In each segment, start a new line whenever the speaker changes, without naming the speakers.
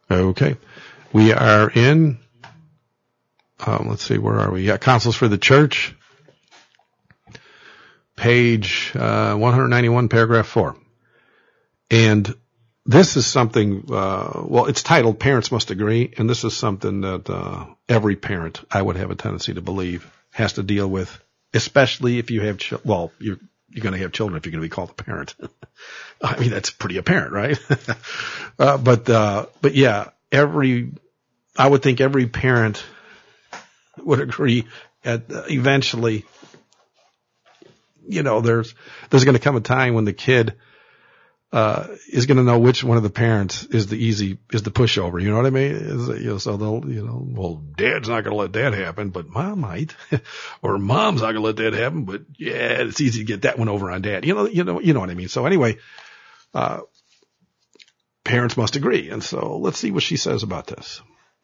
Okay. We are in, let's see, where are we? Yeah, Counsels for the Church, page 191, paragraph 4. And this is something, well, it's titled Parents Must Agree, and this is something that every parent, I would have a tendency to believe, has to deal with, especially if you have, well, you're going to have children if you're going to be called a parent. I mean, that's pretty apparent, right? But yeah, I would think every parent would agree eventually, you know, there's going to come a time when the kid is going to know which one of the parents is the pushover. You know what I mean? So they'll, well, dad's not going to let that happen, but mom might, or mom's not going to let that happen, but yeah, it's easy to get that one over on dad. You know what I mean? So anyway, parents must agree. And so let's see what she says about this.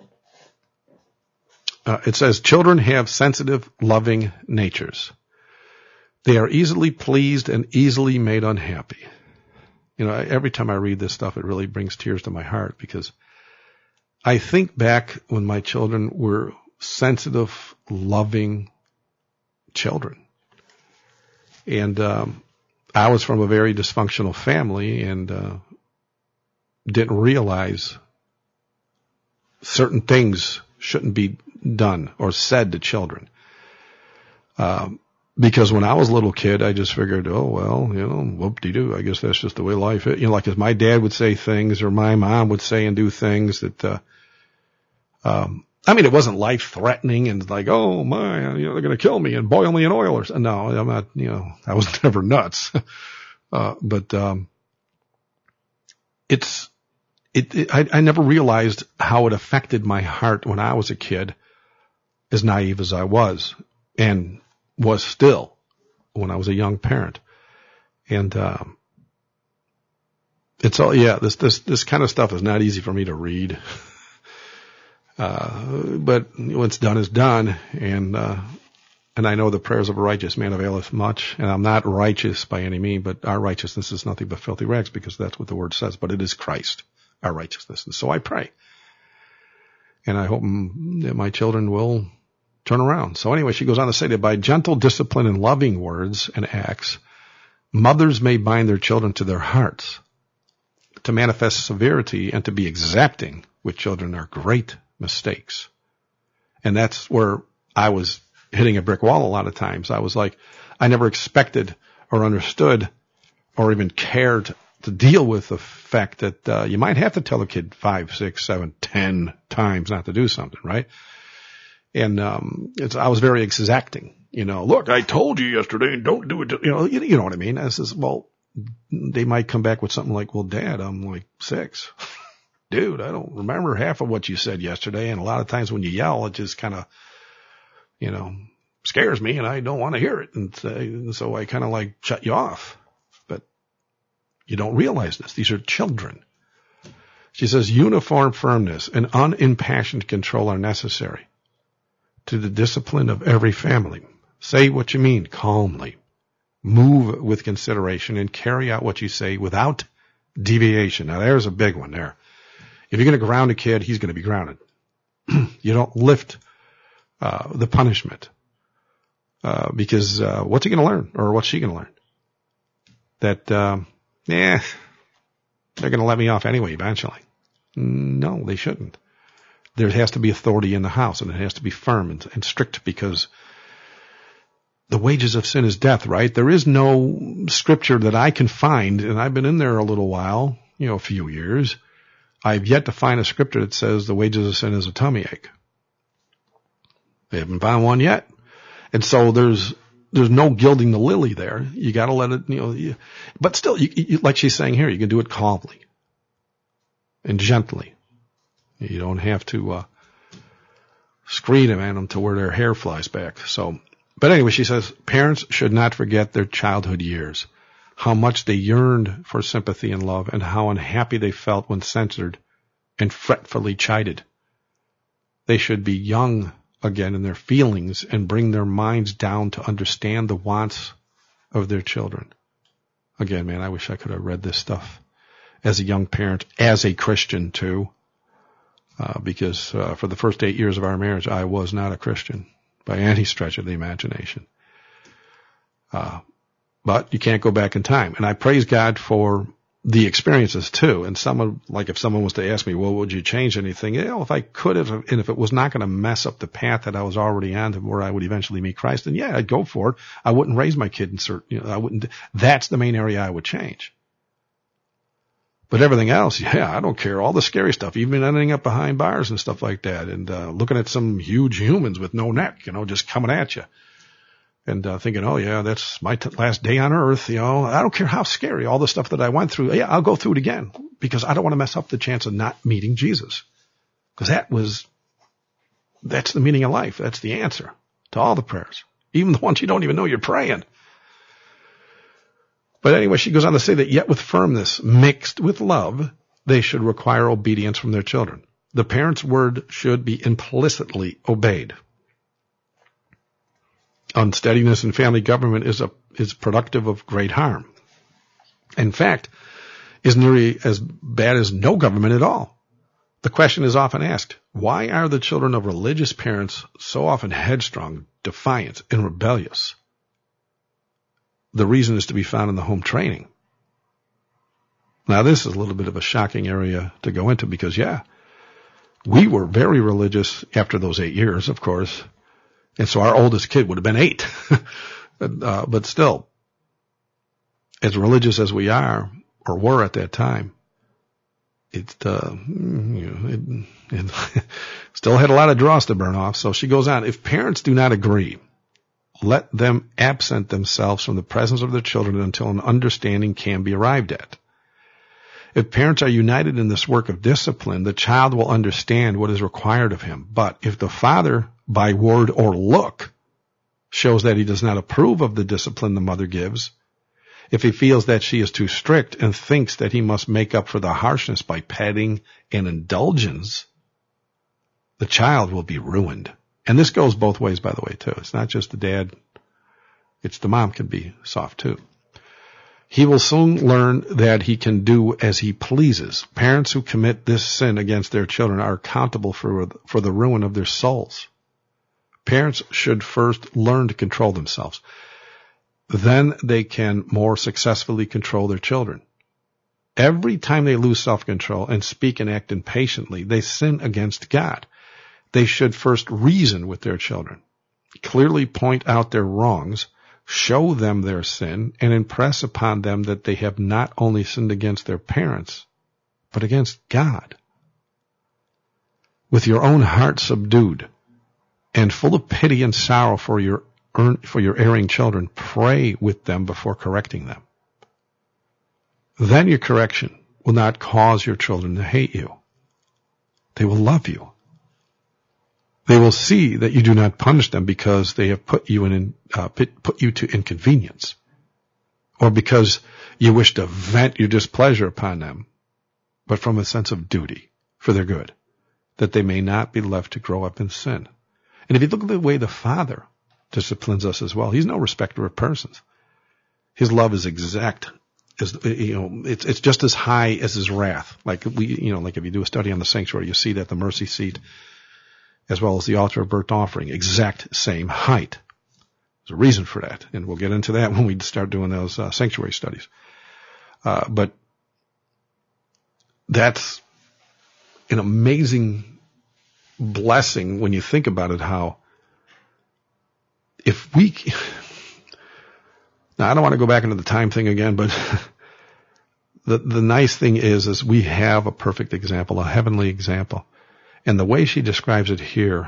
It says, children have sensitive, loving natures. They are easily pleased and easily made unhappy. Every time I read this stuff, it really brings tears to my heart because I think back when my children were sensitive, loving children. And I was from a very dysfunctional family and didn't realize certain things shouldn't be done or said to children. Because when I was a little kid, I just figured, oh, well, whoop-de-doo. I guess that's just the way life is. Like if my dad would say things or my mom would say and do things that, I mean, it wasn't life-threatening and like, oh, my, they're going to kill me and boil me in oil or something. No, I'm not, I was never nuts. But I never realized how it affected my heart when I was a kid, as naive as I was. And was still when I was a young parent. And, it's all, yeah, this kind of stuff is not easy for me to read. But what's done is done. And I know the prayers of a righteous man availeth much. And I'm not righteous by any means, but our righteousness is nothing but filthy rags because that's what the word says. But it is Christ, our righteousness. And so I pray. And I hope that my children will turn around. So anyway, she goes on to say that by gentle discipline and loving words and acts, mothers may bind their children to their hearts. To manifest severity and to be exacting with children are great mistakes. And that's where I was hitting a brick wall a lot of times. I was like, I never expected or understood or even cared to deal with the fact that you might have to tell a kid 5, 6, 7, 10 times not to do something, right? And I was very exacting. Look, I told you yesterday, and don't do it. You know what I mean? I says, well, they might come back with something like, well, Dad, I'm like 6. Dude, I don't remember half of what you said yesterday. And a lot of times when you yell, it just kind of, scares me and I don't want to hear it. And so I kind of like shut you off. But you don't realize this. These are children. She says, uniform firmness and unimpassioned control are necessary to the discipline of every family. Say what you mean calmly. Move with consideration and carry out what you say without deviation. Now there's a big one there. If you're going to ground a kid, he's going to be grounded. You don't lift the punishment because what's he going to learn or what's she going to learn? That, they're going to let me off anyway eventually. No, they shouldn't. There has to be authority in the house, and it has to be firm and strict because the wages of sin is death, right? There is no scripture that I can find, and I've been in there a little while, a few years. I've yet to find a scripture that says the wages of sin is a tummy ache. They haven't found one yet. And so there's no gilding the lily there. You got to let it, but still, like she's saying here, you can do it calmly and gently. You don't have to scream at them to where their hair flies back. So, but anyway, she says, parents should not forget their childhood years, how much they yearned for sympathy and love, and how unhappy they felt when censored and fretfully chided. They should be young again in their feelings and bring their minds down to understand the wants of their children. Again, man, I wish I could have read this stuff as a young parent, as a Christian too. because for the first 8 years of our marriage, I was not a Christian by any stretch of the imagination. But you can't go back in time. And I praise God for the experiences too. And if someone was to ask me, well, would you change anything? If I could have, and if it was not going to mess up the path that I was already on to where I would eventually meet Christ, then yeah, I'd go for it. I wouldn't raise my kid that's the main area I would change. But everything else, yeah, I don't care. All the scary stuff, even ending up behind bars and stuff like that, and looking at some huge humans with no neck, just coming at you. And thinking, oh yeah, that's my last day on earth. I don't care how scary, all the stuff that I went through. Yeah, I'll go through it again because I don't want to mess up the chance of not meeting Jesus. Because that's the meaning of life. That's the answer to all the prayers, even the ones you don't even know you're praying. But anyway, she goes on to say that yet with firmness mixed with love, they should require obedience from their children. The parent's word should be implicitly obeyed. Unsteadiness in family government is productive of great harm. In fact, is nearly as bad as no government at all. The question is often asked, why are the children of religious parents so often headstrong, defiant, and rebellious? The reason is to be found in the home training. Now, this is a little bit of a shocking area to go into because, yeah, we were very religious after those 8 years, of course. And so our oldest kid would have been 8. But still, as religious as we are, or were at that time, it still had a lot of dross to burn off. So she goes on, if parents do not agree, let them absent themselves from the presence of their children until an understanding can be arrived at. If parents are united in this work of discipline, the child will understand what is required of him. But if the father, by word or look, shows that he does not approve of the discipline the mother gives, if he feels that she is too strict and thinks that he must make up for the harshness by petting and indulgence, the child will be ruined. And this goes both ways, by the way, too. It's not just the dad. It's the mom can be soft, too. He will soon learn that he can do as he pleases. Parents who commit this sin against their children are accountable for the ruin of their souls. Parents should first learn to control themselves. Then they can more successfully control their children. Every time they lose self-control and speak and act impatiently, they sin against God. They should first reason with their children, clearly point out their wrongs, show them their sin, and impress upon them that they have not only sinned against their parents, but against God. With your own heart subdued and full of pity and sorrow for your erring children, pray with them before correcting them. Then your correction will not cause your children to hate you. They will love you. They will see that you do not punish them because they have put you to inconvenience, or because you wish to vent your displeasure upon them, but from a sense of duty for their good, that they may not be left to grow up in sin. And if you look at the way the Father disciplines us as well, he's no respecter of persons. His love is exact. It's just as high as his wrath. Like if you do a study on the sanctuary, you see that the mercy seat, as well as the altar of burnt offering, exact same height. There's a reason for that, and we'll get into that when we start doing those sanctuary studies. But that's an amazing blessing when you think about it, how if we... Now, I don't want to go back into the time thing again, but the nice thing is we have a perfect example, a heavenly example. And the way she describes it here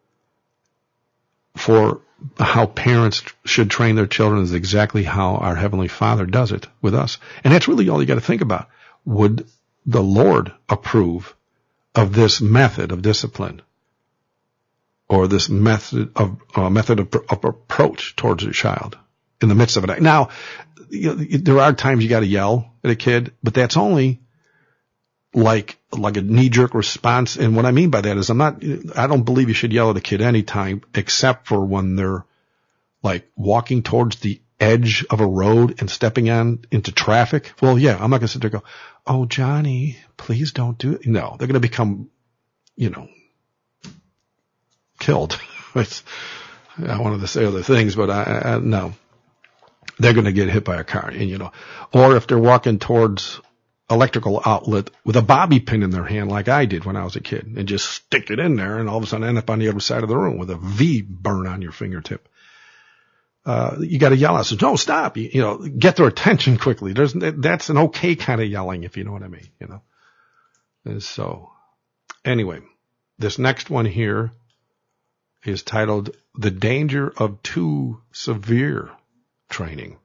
for how parents should train their children is exactly how our Heavenly Father does it with us. And that's really all you got to think about. Would the Lord approve of this method of discipline, or this method of approach towards a child in the midst of it? Now, there are times you got to yell at a kid, but that's only like a knee-jerk response. And what I mean by that is I don't believe you should yell at a kid anytime except for when they're like walking towards the edge of a road and stepping into traffic. Well, yeah, I'm not going to sit there and go, oh, Johnny, please don't do it. No, they're going to become killed. I wanted to say other things, but I no. They're going to get hit by a car, and or if they're walking towards electrical outlet with a bobby pin in their hand like I did when I was a kid and just stick it in there and all of a sudden end up on the other side of the room with a V burn on your fingertip. You got to yell out, so no, stop, get their attention quickly. That's an okay kind of yelling, if you know what I mean, And so anyway, this next one here is titled The Danger of Too Severe Training.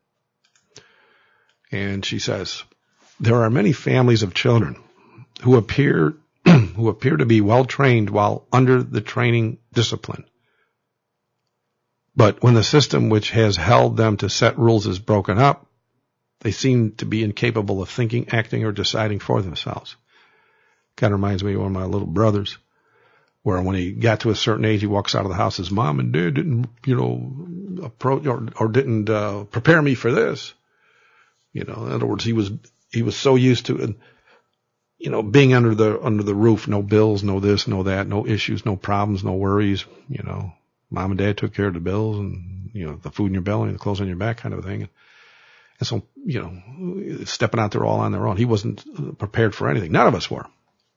And she says, there are many families of children who appear to be well trained while under the training discipline. But when the system which has held them to set rules is broken up, they seem to be incapable of thinking, acting, or deciding for themselves. Kind of reminds me of one of my little brothers, where when he got to a certain age, he walks out of the house, his mom and dad didn't, approach or didn't prepare me for this. In other words, he was so used to, being under the roof, no bills, no this, no that, no issues, no problems, no worries. Mom and dad took care of the bills and, the food in your belly and the clothes on your back kind of thing. And so, stepping out there all on their own. He wasn't prepared for anything. None of us were.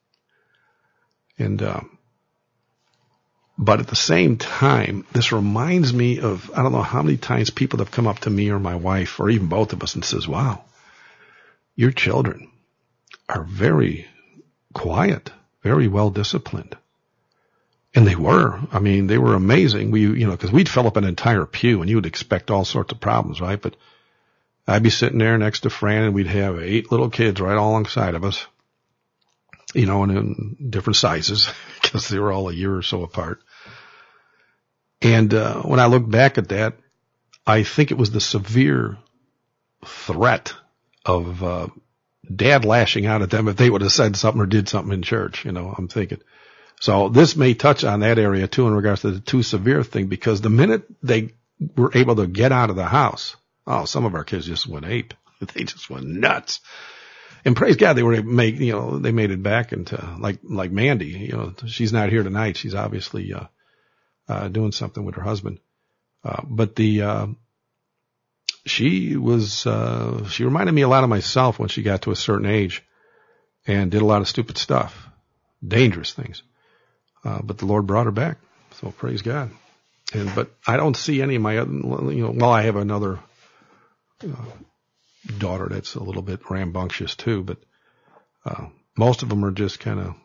And, but at the same time, this reminds me of, I don't know how many times people have come up to me or my wife or even both of us and says, wow, your children are very quiet, very well disciplined. And they were. I mean, they were amazing. Because we'd fill up an entire pew and you would expect all sorts of problems, right? But I'd be sitting there next to Fran and we'd have 8 little kids right alongside of us, and in different sizes because they were all a year or so apart. And when I look back at that, I think it was the severe threat of Dad lashing out at them if they would have said something or did something in church, I'm thinking. So this may touch on that area too in regards to the too severe thing, because the minute they were able to get out of the house, some of our kids just went ape. They just went nuts. And praise God, they made it back into like Mandy, she's not here tonight. She's obviously, doing something with her husband. But she reminded me a lot of myself when she got to a certain age and did a lot of stupid stuff, dangerous things. But the Lord brought her back. So praise God. But I don't see any of my other, I have another, daughter that's a little bit rambunctious too, but most of them are just kind of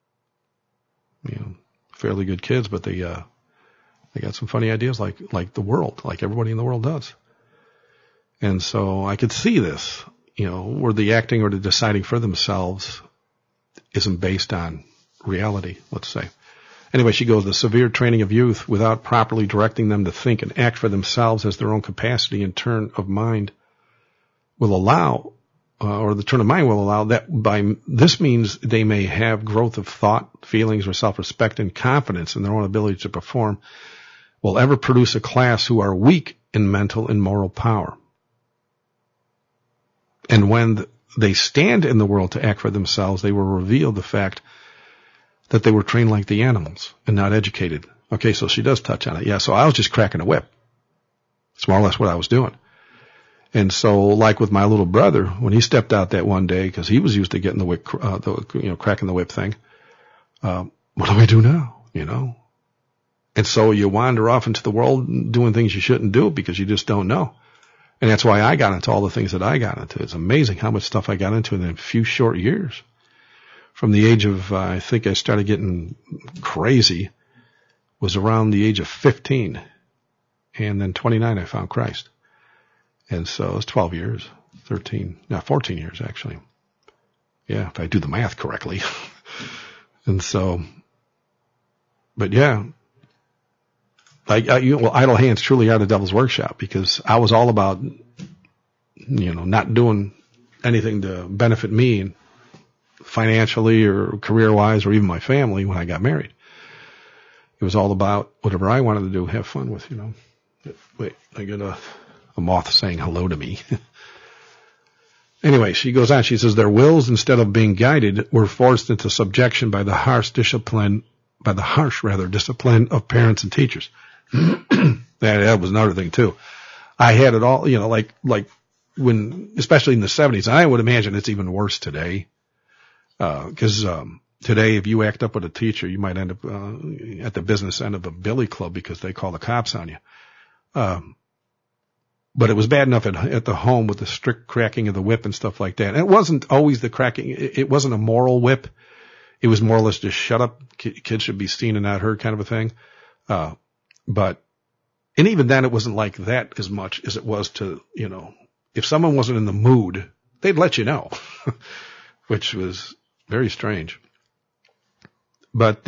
fairly good kids, but they got some funny ideas like the world, like everybody in the world does. And so I could see this, where the acting or the deciding for themselves isn't based on reality, let's say. Anyway, she goes, the severe training of youth without properly directing them to think and act for themselves as their own capacity and turn of mind will allow, or the turn of mind will allow that this means they may have growth of thought, feelings, or self-respect and confidence in their own ability to perform, will ever produce a class who are weak in mental and moral power. And when they stand in the world to act for themselves, they will reveal the fact that they were trained like the animals and not educated. Okay, so she does touch on it. Yeah, so I was just cracking a whip. It's more or less what I was doing. And so, like with my little brother, when he stepped out that one day, because he was used to getting the whip, cracking the whip thing, what do we do now? And so you wander off into the world doing things you shouldn't do because you just don't know. And that's why I got into all the things that I got into. It's amazing how much stuff I got into in a few short years. From the age of, I think I started getting crazy, was around the age of 15. And then 29, I found Christ. And so it was 12 years, 14 years actually. Yeah, if I do the math correctly. And so, but yeah, idle hands truly are the devil's workshop, because I was all about, not doing anything to benefit me financially or career-wise or even my family when I got married. It was all about whatever I wanted to do, have fun with, Wait, I got a moth saying hello to me. Anyway, she goes on. She says their wills, instead of being guided, were forced into subjection by the harsh discipline of parents and teachers. That was another thing too. I had it all, like when, especially in the 70s. I would imagine it's even worse today. Because today, if you act up with a teacher, you might end up at the business end of a billy club because they call the cops on you. But it was bad enough at the home with the strict cracking of the whip and stuff like that. And it wasn't always the cracking. It wasn't a moral whip. It was more or less just shut up. Kids should be seen and not heard kind of a thing. And even then it wasn't like that as much as it was to, if someone wasn't in the mood, they'd let you know, which was very strange. But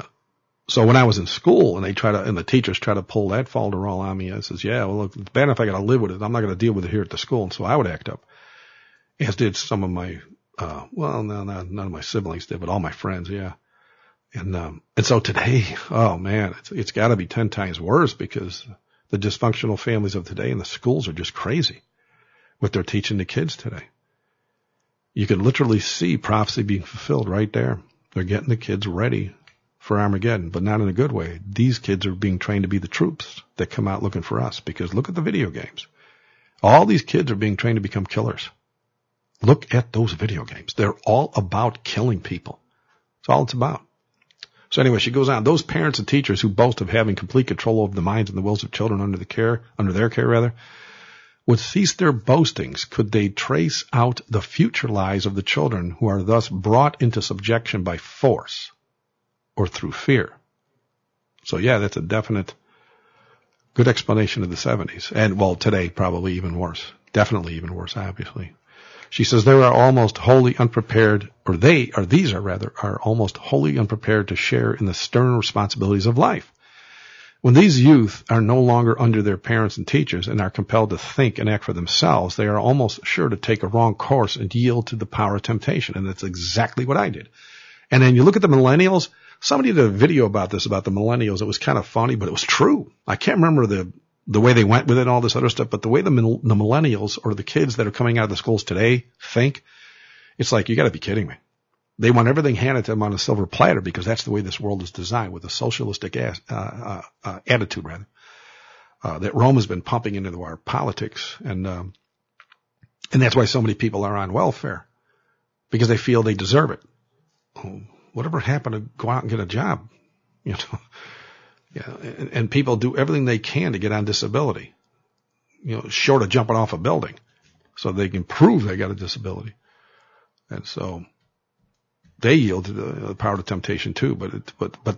so when I was in school and the teachers try to pull that falderall on me, I says, yeah, well, look, it's bad enough I got to live with it. I'm not going to deal with it here at the school. And so I would act up, as did some of my, none of my siblings did, but all my friends. Yeah. And so today, oh man, it's got to be 10 times worse because the dysfunctional families of today and the schools are just crazy what they're teaching the kids today. You can literally see prophecy being fulfilled right there. They're getting the kids ready for Armageddon, but not in a good way. These kids are being trained to be the troops that come out looking for us, because look at the video games. All these kids are being trained to become killers. Look at those video games. They're all about killing people. That's all it's about. So anyway, she goes on. Those parents and teachers who boast of having complete control over the minds and the wills of children under their care, would cease their boastings could they trace out the future lives of the children who are thus brought into subjection by force or through fear. So yeah, that's a definite good explanation of the 70s. And well, today probably even worse. Definitely even worse, obviously. She says they are almost wholly unprepared, these are almost wholly unprepared to share in the stern responsibilities of life. When these youth are no longer under their parents and teachers and are compelled to think and act for themselves, they are almost sure to take a wrong course and yield to the power of temptation. And that's exactly what I did. And then you look at the millennials. Somebody did a video about this, about the millennials. It was kind of funny, but it was true. I can't remember the way they went with it and all this other stuff, but the way the millennials or the kids that are coming out of the schools today think, it's like, you got to be kidding me. They want everything handed to them on a silver platter because that's the way this world is designed, with a socialistic attitude, that Rome has been pumping into our politics. And that's why so many people are on welfare, because they feel they deserve it. Whatever happened to go out and get a job, Yeah, and people do everything they can to get on disability, short of jumping off a building, so they can prove they got a disability. And so they yield to the power of temptation too, but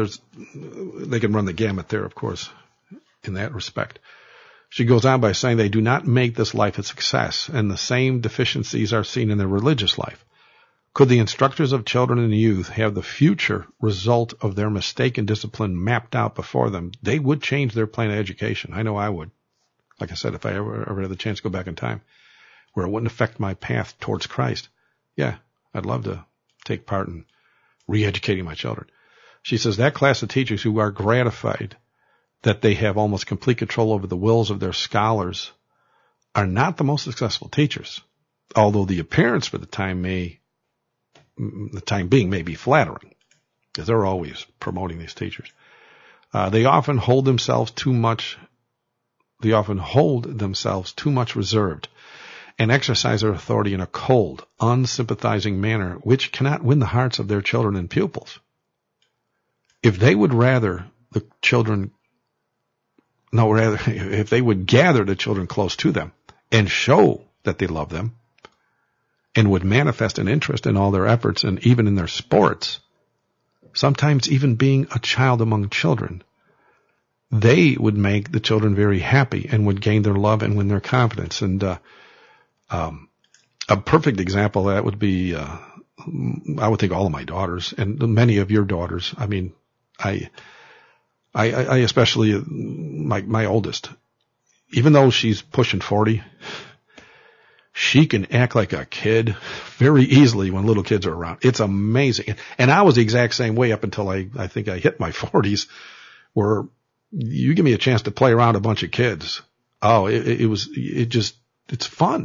they can run the gamut there, of course, in that respect. She goes on by saying they do not make this life a success, and the same deficiencies are seen in their religious life. Could the instructors of children and youth have the future result of their mistaken discipline mapped out before them, they would change their plan of education. I know I would. Like I said, if I ever had the chance to go back in time, where it wouldn't affect my path towards Christ, yeah, I'd love to take part in re-educating my children. She says that class of teachers who are gratified that they have almost complete control over the wills of their scholars are not the most successful teachers, although the appearance for the time being may be flattering, because they're always promoting these teachers. They often hold themselves too much reserved and exercise their authority in a cold, unsympathizing manner, which cannot win the hearts of their children and pupils. If they would gather the children close to them and show that they love them, and would manifest an interest in all their efforts and even in their sports, sometimes even being a child among children, they would make the children very happy and would gain their love and win their confidence. And a perfect example of that would be, I would think all of my daughters and many of your daughters. I mean, I especially my oldest, even though she's pushing 40, she can act like a kid very easily when little kids are around. It's amazing. And I was the exact same way up until I think I hit my 40s, where you give me a chance to play around a bunch of kids. Oh, it's fun.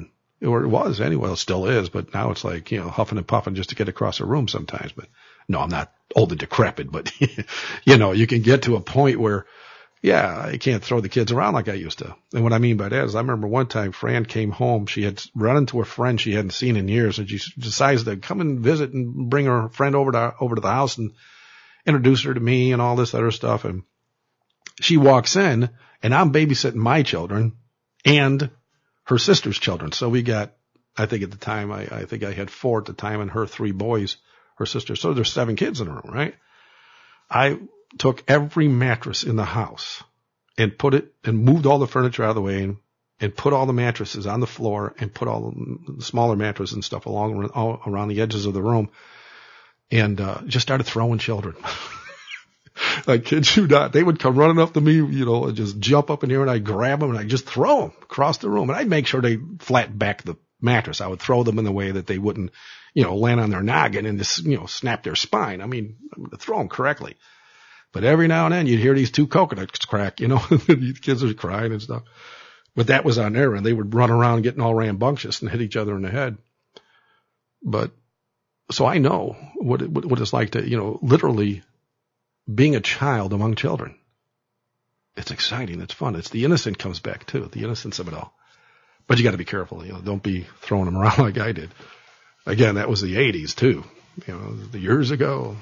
Or it was anyway. Well, it still is, but now it's like, huffing and puffing just to get across a room sometimes. But no, I'm not old and decrepit, but you can get to a point where, I can't throw the kids around like I used to. And what I mean by that is I remember one time Fran came home. She had run into a friend she hadn't seen in years, and she decides to come and visit and bring her friend over to the house and introduce her to me and all this other stuff. And she walks in, and I'm babysitting my children and her sister's children. So we got, I think at the time, I think I had 4 at the time, and her 3 boys, her sister. So there's 7 kids in the room, right? I took every mattress in the house and moved all the furniture out of the way and put all the mattresses on the floor and put all the smaller mattresses and stuff all around the edges of the room, and just started throwing children. I kid you not. They would come running up to me, and just jump up in here, and I'd grab them and I'd just throw them across the room. And I'd make sure they flattened back the mattress. I would throw them in the way that they wouldn't, land on their noggin and just, snap their spine. I mean, throw them correctly. But every now and then you'd hear these 2 coconuts crack, these kids are crying and stuff. But that was on their end. They would run around getting all rambunctious and hit each other in the head. But so I know what it's like to, literally being a child among children. It's exciting. It's fun. It's the innocence comes back too, the innocence of it all. But you got to be careful. Don't be throwing them around like I did. Again, that was the 80s too. The years ago.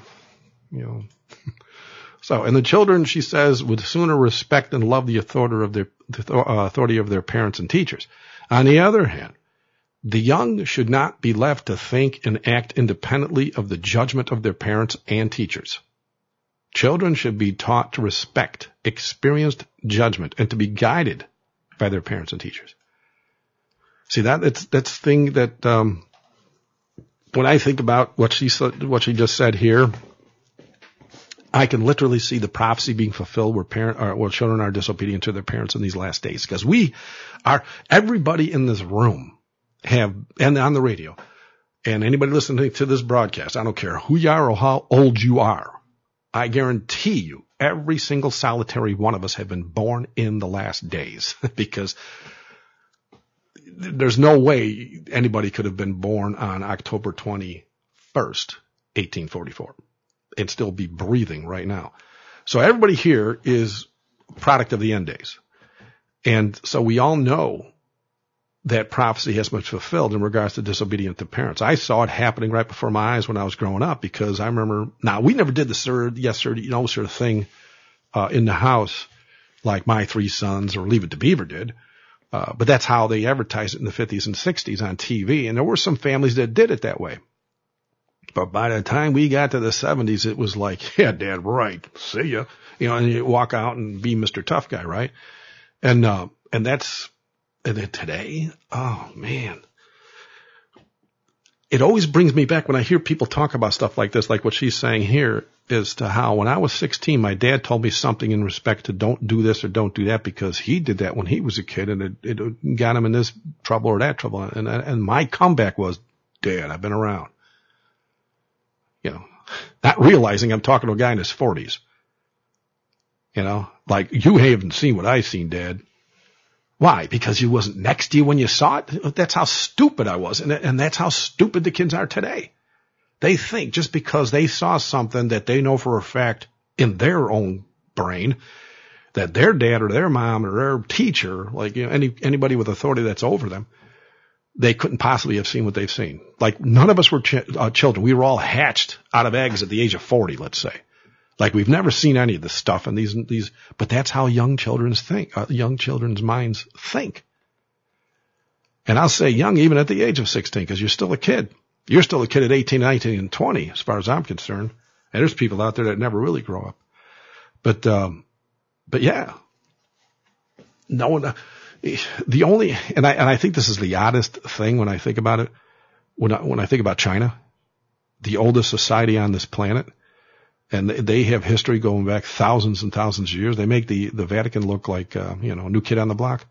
So, and the children, she says, would sooner respect and love the authority of their parents and teachers. On the other hand, the young should not be left to think and act independently of the judgment of their parents and teachers. Children should be taught to respect experienced judgment and to be guided by their parents and teachers. See, that's the thing that, when I think about what she just said here, I can literally see the prophecy being fulfilled where children are disobedient to their parents in these last days. Because everybody in this room and on the radio, and anybody listening to this broadcast, I don't care who you are or how old you are, I guarantee you every single solitary one of us have been born in the last days, because there's no way anybody could have been born on October 21st, 1844. And still be breathing right now. So everybody here is a product of the end days. And so we all know that prophecy has been fulfilled in regards to disobedience to parents. I saw it happening right before my eyes when I was growing up, because I remember, now we never did the yes sir, sort of thing, in the house like My 3 Sons or Leave It to Beaver did. But that's how they advertised it in the 50s and 60s on TV. And there were some families that did it that way. But by the time we got to the 70s, it was like, yeah, Dad, right. See ya. And you walk out and be Mr. Tough Guy, right? And then today, oh man. It always brings me back when I hear people talk about stuff like this, like what she's saying here, as to how when I was 16, my dad told me something in respect to don't do this or don't do that, because he did that when he was a kid, and it got him in this trouble or that trouble. And my comeback was, Dad, I've been around. Not realizing I'm talking to a guy in his 40s. Like, you haven't seen what I've seen, Dad. Why? Because you wasn't next to you when you saw it? That's how stupid I was. And that's how stupid the kids are today. They think just because they saw something that they know for a fact in their own brain, that their dad or their mom or their teacher, like anybody with authority that's over them, they couldn't possibly have seen what they've seen. Like, none of us were children. We were all hatched out of eggs at the age of 40, let's say. Like, we've never seen any of this stuff, and but that's how young children's minds think. And I'll say young even at the age of 16, because you're still a kid. You're still a kid at 18, 19, and 20, as far as I'm concerned. And there's people out there that never really grow up. But yeah. No one, the only, and I think this is the oddest thing when I think about it, when I think about China, the oldest society on this planet, and they have history going back thousands and thousands of years. They make the Vatican look like, a new kid on the block.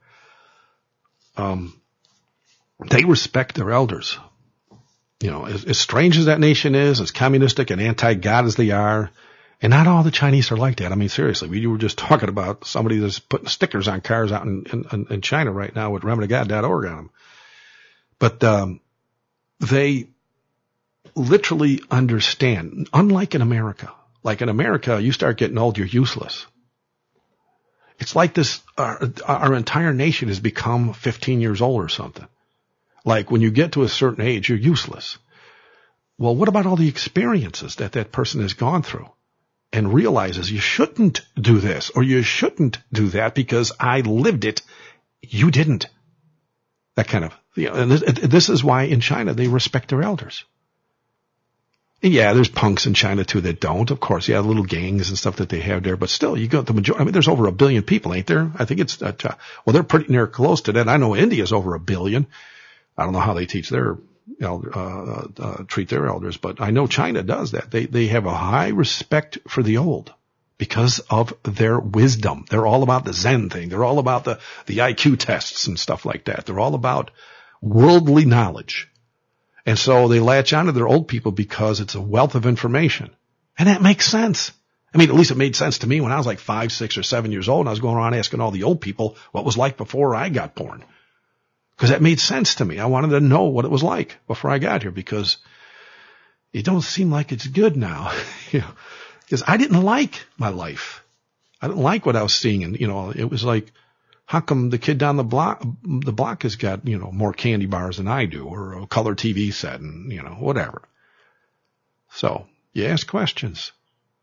They respect their elders. As strange as that nation is, as communistic and anti-God as they are, and not all the Chinese are like that. I mean, seriously, we were just talking about somebody that's putting stickers on cars out in China right now with remnantgod.org on them. But they literally understand, unlike in America. Like in America, you start getting old, you're useless. It's like this, our entire nation has become 15 years old or something. Like when you get to a certain age, you're useless. Well, what about all the experiences that that person has gone through and realizes you shouldn't do this or you shouldn't do that because I lived it. You didn't. That kind of, and this is why in China they respect their elders. And yeah, there's punks in China too that don't. Of course, yeah, little gangs and stuff that they have there, but still, you got the majority. I mean, there's over 1 billion people, ain't there? I think it's, well, they're pretty near close to that. I know India's over 1 billion. I don't know how they teach their treat their elders, but I know China does that. They have a high respect for the old because of their wisdom. They're all about the Zen thing. They're all about the IQ tests and stuff like that. They're all about worldly knowledge. And so they latch onto their old people because it's a wealth of information. And that makes sense. I mean, at least it made sense to me when I was like 5, 6, or 7 years old and I was going around asking all the old people what it was like before I got born. Because that made sense to me. I wanted to know what it was like before I got here because it don't seem like it's good now. Because I didn't like my life. I didn't like what I was seeing. And, it was like, how come the kid down the block has got, more candy bars than I do or a color TV set and, whatever. So you ask questions.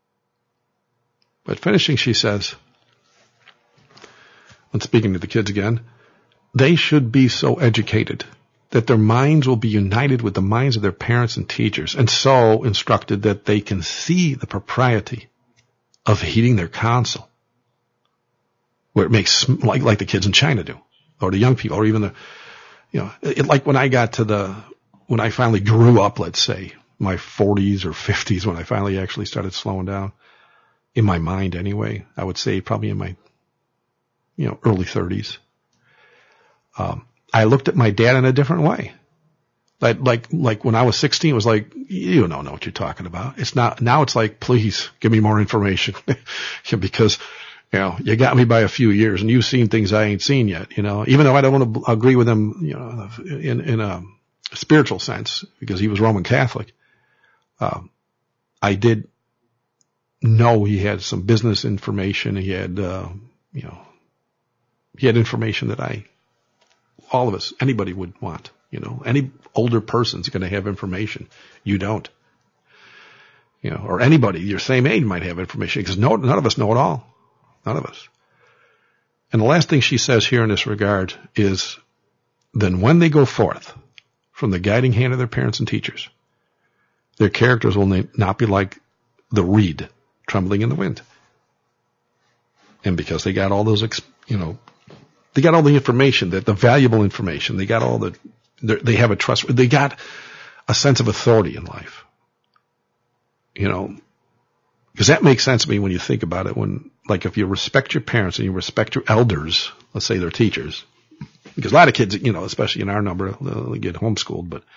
But finishing, she says, when speaking to the kids again, they should be so educated that their minds will be united with the minds of their parents and teachers, and so instructed that they can see the propriety of heating their console, where it makes like the kids in China do, or the young people, or even like when I finally grew up, let's say my 40s or 50s, when I finally actually started slowing down in my mind anyway, I would say probably in my, early 30s. I looked at my dad in a different way. Like when I was 16, it was like, you don't know what you're talking about. It's not, now it's like, please give me more information because, you got me by a few years and you've seen things I ain't seen yet, even though I don't want to agree with him, in a spiritual sense because he was Roman Catholic. I did know he had some business information. He had, he had information that all of us, anybody would want, any older person's going to have information. You don't, or anybody your same age might have information because none of us know it all. None of us. And the last thing she says here in this regard is, then when they go forth from the guiding hand of their parents and teachers, their characters will not be like the reed trembling in the wind. And because they got all those, they got all the information, the valuable information. They got they have a trust. They got a sense of authority in life. Because that makes sense to me when you think about it. Like if you respect your parents and you respect your elders, let's say they're teachers, because a lot of kids, especially in our number, they get homeschooled, but,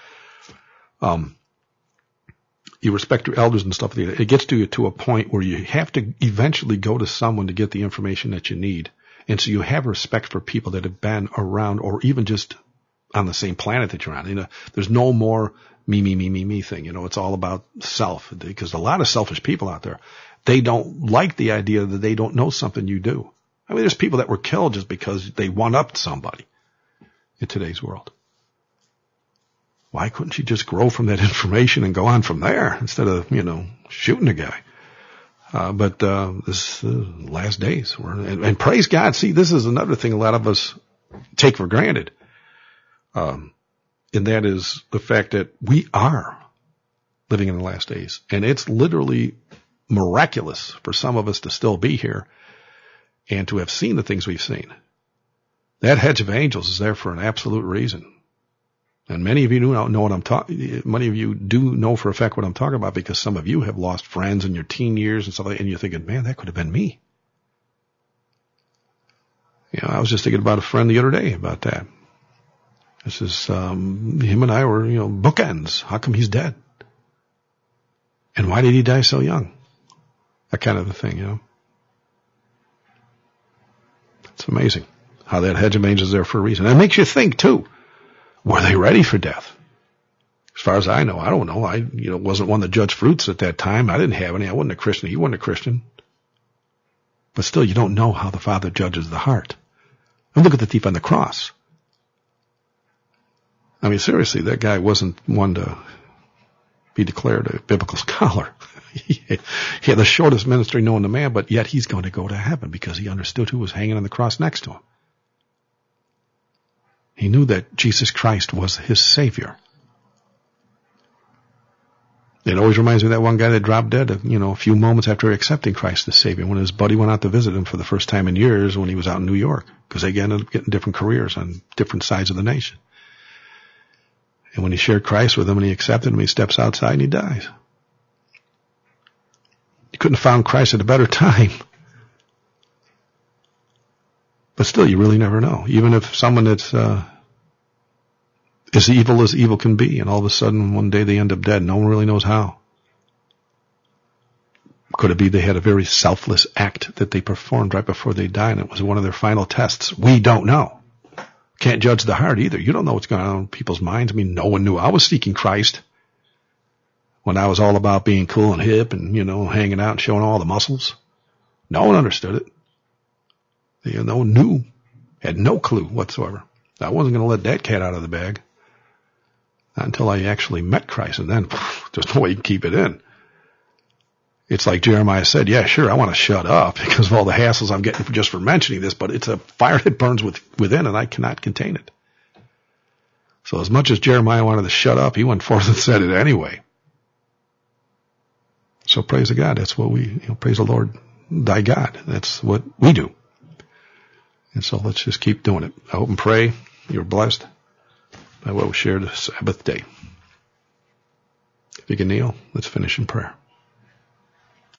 you respect your elders and stuff. It gets to a point where you have to eventually go to someone to get the information that you need. And so you have respect for people that have been around or even just on the same planet that you're on. There's no more me thing. It's all about self because a lot of selfish people out there, they don't like the idea that they don't know something you do. I mean, there's people that were killed just because they one-upped somebody in today's world. Why couldn't you just grow from that information and go on from there instead of, shooting a guy? But this last days, and praise God. See, this is another thing a lot of us take for granted. And that is the fact that we are living in the last days. And it's literally miraculous for some of us to still be here and to have seen the things we've seen. That hedge of angels is there for an absolute reason. And many of you know what I'm talking. Many of you do know for a fact what I'm talking about because some of you have lost friends in your teen years and stuff like that, and you're thinking, man, that could have been me. I was just thinking about a friend the other day about that. This is him and I were, bookends. How come he's dead? And why did he die so young? That kind of a thing, It's amazing how that hedge of angels is there for a reason. And it makes you think too. Were they ready for death? As far as I know, I don't know. I wasn't one that judged fruits at that time. I didn't have any. I wasn't a Christian. He wasn't a Christian. But still, you don't know how the Father judges the heart. And look at the thief on the cross. I mean, seriously, that guy wasn't one to be declared a biblical scholar. He had the shortest ministry known to man, but yet he's going to go to heaven because he understood who was hanging on the cross next to him. He knew that Jesus Christ was his Savior. It always reminds me of that one guy that dropped dead, a few moments after accepting Christ as Savior, when his buddy went out to visit him for the first time in years when he was out in New York, because they ended up getting different careers on different sides of the nation. And when he shared Christ with him and he accepted him, he steps outside and he dies. You couldn't have found Christ at a better time. But still, you really never know. Even if someone that's as evil can be, and all of a sudden one day they end up dead, no one really knows how. Could it be they had a very selfless act that they performed right before they died, and it was one of their final tests? We don't know. Can't judge the heart either. You don't know what's going on in people's minds. I mean, no one knew I was seeking Christ when I was all about being cool and hip and, hanging out and showing all the muscles. No one understood it. No one knew, had no clue whatsoever. I wasn't going to let that cat out of the bag. Not until I actually met Christ, and then there's no way you can keep it in. It's like Jeremiah said, yeah, sure, I want to shut up because of all the hassles I'm getting just for mentioning this, but it's a fire that burns within, and I cannot contain it. So as much as Jeremiah wanted to shut up, he went forth and said it anyway. So praise the God. That's what praise the Lord, thy God. That's what we do. And so let's just keep doing it. I hope and pray you're blessed by what we shared this Sabbath day. If you can kneel, let's finish in prayer.